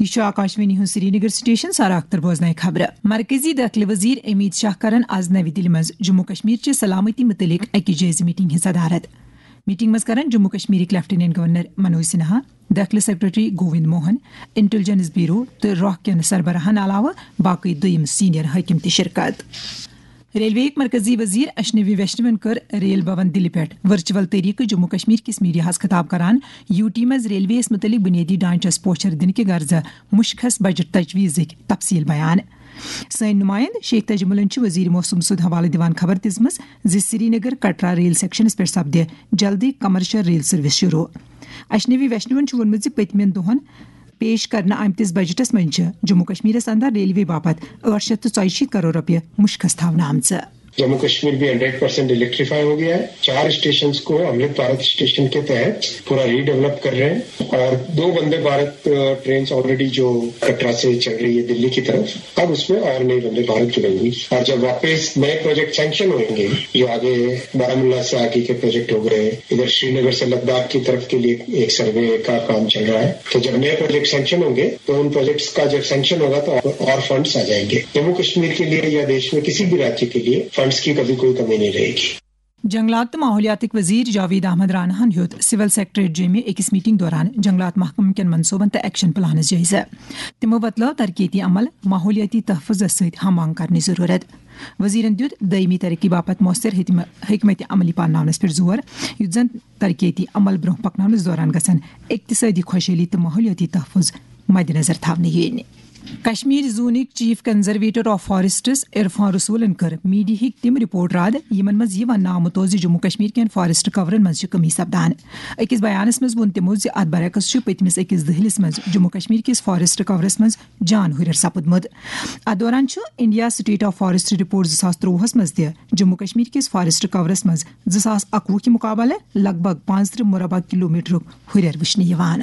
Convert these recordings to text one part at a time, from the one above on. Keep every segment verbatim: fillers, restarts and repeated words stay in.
यह आकाशवाणी हूं श्रीनगर स्टेशन सारा अख्तर बोजनाय खबर मरकजी दाखिल वजीर अमित शाह करन आज नवी दिल्ली मज जम्मू कश्मीर च सलामती मुतलिक अकि जायज़ मीटिंग हिस्सा सदारत मीटिंग मज करन जम्मू कश्मीर लेफ्टिनेंट गवर्नर मनोज सिन्हा दाखिल secretary Govind Mohan intelligence bureau तो राह के सरबराहन अलावा बाकी दोयम सीनियर हकीम ति शिरकत। रेलवे मरकजी वजीर अशनवी वैष्णवन कर रेल भवन दिल्ली पे वर्चुअल तरीके जम्मू कश्मीर किस मीडिया खिताब करान यूटी मज रेलवे मुतलिक बुनियादी ढांचस पोचर दिन के गर्ज मुश्खस बजट तजवीज़ तफसील बयान। सैन नुमाइंद शेख तजमुलन वजीर मौसम सुद हवाले दिवान खबर दिजमस जि श्रीनगर कटरा रेल सेक्शनस पे सपदे जल्दी कमर्शियल रेल सर्विस शुरू। अशनवी वैष्णवन वोनमुत पतमन दोहन पेश करना आमतिस बजटस मज जम्मू कश्मीरस अंदर रेलवे बापत आठ शत तो चौशीत करोड़ रुपये मुश्खस थावन आमच। जम्मू कश्मीर भी हंड्रेड परसेंट इलेक्ट्रीफाई हो गया है। चार स्टेशन को अमृत भारत स्टेशन के तहत पूरा रीडेवलप कर रहे हैं और दो वंदे भारत ट्रेन ऑलरेडी जो कटरा से चल रही है दिल्ली की तरफ, अब उसमें और नई वंदे भारत जुड़ेंगी। और जब वापस नए प्रोजेक्ट सैंक्शन होंगे, जो आगे बारामूला से आगे के प्रोजेक्ट हो गए, इधर श्रीनगर से लद्दाख की तरफ के लिए एक सर्वे का काम चल रहा है, तो जब नए प्रोजेक्ट सैंक्शन होंगे तो उन प्रोजेक्ट्स का जब सैंक्शन होगा तो और फंड्स आ जाएंगे। जम्मू कश्मीर के लिए या देश में किसी भी राज्य के लिए फंड्स की कभी कोई कमी नहीं रहेगी। जंगलात तो माहौलियातिक वजीर जावेद अहमद रानाहन युत सिविल सेक्रेटरी जे में एक मीटिंग दौरान जंगलात महकम के मनसूबन तो एक्शन प्लान जायजा तमो बतलाव तरक्याती अमल माहौलियाती तहफ़्फ़ुज़ सहित हम करने जरूरत। वजीरन दियुत दयमी तरक्की बापत मौसर हिकमत अमली पालनावनस पर जोर युत जन तरक्याती अमल ब्रोह पकनावनस दौरान गसन इक्तिसादी खुशहाली तो माहौलियाती तहफ़्फ़ुज़ मद्देनजर थावने यीन। कश्मीर जूनिक chief conservator of forests Irfan रसूलन कर मीडिया तम रिपोर्ट राद यमन मज यह वनामुत जम्मू कश्मीर कन फॉरेस्ट कवरन मज कमी सपदान। अकिस बयानस मज वोन तमो अत बरक्स पतमिस अकिस दहलिस मज जम्मू कश्मीर किस फॉरेस्ट कवरस मज जान हुरर सपदमुत। अत दौरान India state of forest report जो त्रोवहस मज तह जम्मू कश्मीर किस फॉरेस्ट कवरस मज जो अकवु के मुकाबले लगभग पांच त्रिह मुरबा किलोमीटर हुरर वुचन।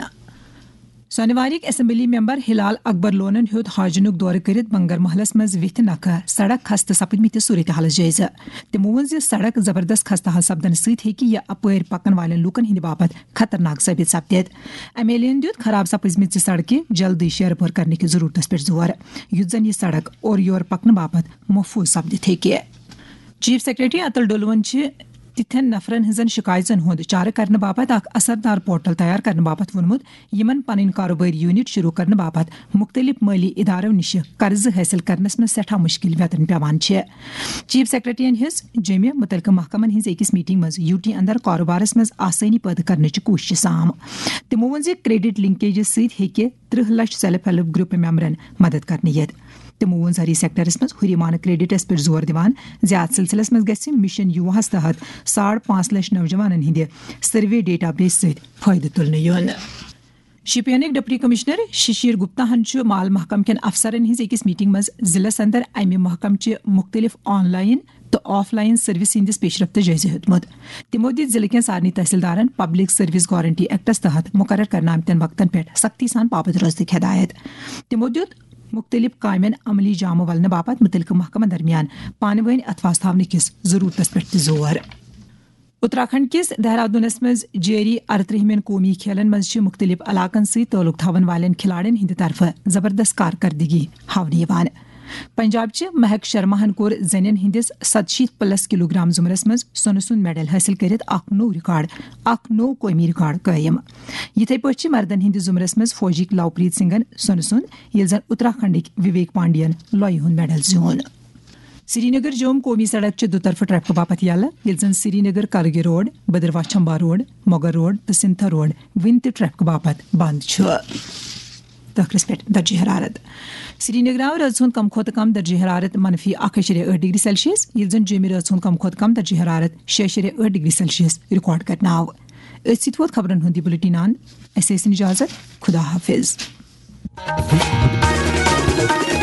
सोनवारिक असम्बली मेंबर हिलाल अकबर लोनन हूत हाजनुक दौर करित बंगर महलस मज विथ नख सड़क खस्त सपदमित सूरत हाल जायजा। तमो वोन ज सड़क जबरदस्त खस्त हाल सपदन सहित हेकि यह अपर पकन वाले लूकन हिंद बापत खतरनाक साबित सपदेत। एमएलएन दियुत खराब सपजमित सड़कें जल्दी शेरपुर करने की जरूरत पर जोर युत जन यह सड़क और योर पकन बापत महफूज सपदित हेकि। चीफ सेक्रेटरी अतुल डोलवन तिथन नफरन हजन शिकायतन हुंद चार करने बापत अख असरदार पोर्टल तैयार करने बापत वोनमुत यमन पन कारोबारी यूनिट शुरू करने बापत मुख्तलिफ माली इदारों निश कर्ज हासिल करनस में सठा मुश्किल वेतन पेवान छे। चीफ सेक्रेटरीन हिज जमे मुतलका महकमन हिज अकिस मीटिंग मज यूटी अंदर कारोबारस मज आसानी पैदा करने कोशिश आम। तमो वोन क्रेडिट लिंकेज सहित हेकि त्रिह लक्ष सेल्फ हेल्प ग्रुप मेंबरन मदद करने येत। तमो वोन जरी सेक्टरस मज हुरिमान क्रेडिटस पर जोर दिवान ज्यादा सिलसिलस मज गछि मिशन युवाहस तहत साढ़ पांच लक्ष नौजवानन हिंदे सर्वे डेटाबेस सहित फायदे तुलने योन। शिपियनिक डिप्टी कमिश्नर शिशिर गुप्ता हन माल महकम के अफसरन हिज अकिस मीटिंग मज जिलस अंदर अमि महकम च मुख्तलिफ ऑनलाइन तो ऑफलाइन सर्विस हिंदिस पेशरफ्त जायजा हेतमुत। तमो दित जिले के सारनी तहसीलदारन पब्लिक सर्विस गारंटी एक्टस तहत मुकर्रर करना आमतन वक्तन पे सख्ती सान पाबंद रोजदी हिदायत। तमो दित मुख्तलिफ कायमन अमली जाम वलन बापत मुतलक महकमन दरमियान पानवन अथवास थावने किस जरूरत पर जोर। उत्तराखंड किस देहरादूनस मज जारी अड़तरहमन कौमी खेलन मज मुख्तलिफ इलाकन से ताल्लुक थावन वाले खिलाड़न हिंद तरफ जबरदस्त कारकर्दगी हावने यवान। पंजाब च महक शर्मा कोर जनिन हिंदिस सतशीत प्लस किलोग्राम जुमरस मज सोन सुन मेडल हासिल करित अख नो रिकॉर्ड अख नो कौमी रिकॉर्ड कायम। यिथे पछी मर्दन हिंद जुमरस मज फौजी लवप्रीत सिंगन सोन सुन ये जन उत्तराखंडिक विवेक पांडियन लॉय हुन मेडल जोन। श्रीनगर जोम कौमी सड़क च दुतरफ ट्रैफिक बापत याला ये जन श्रीनगर करगी रोड बदरवा चंबा रोड मोगर रोड तो सिंथा रोड विन ते ट्रैफिक बापत बंद छ। तखरस पे दर्जे हरारत श्रीनगर रज कम खोत कम दर्जे हरारत मनफी अख अशरे आठ डिग्री सेल्सियस ये जन जमी रज कम खोत कम दर्जे हरारत शे अशरे आठ डिग्री सेल्सियस रिकॉर्ड करना आव। इस वोत खबरन हुंदी बुलेटिन अस इजाजत खुदा हाफिज।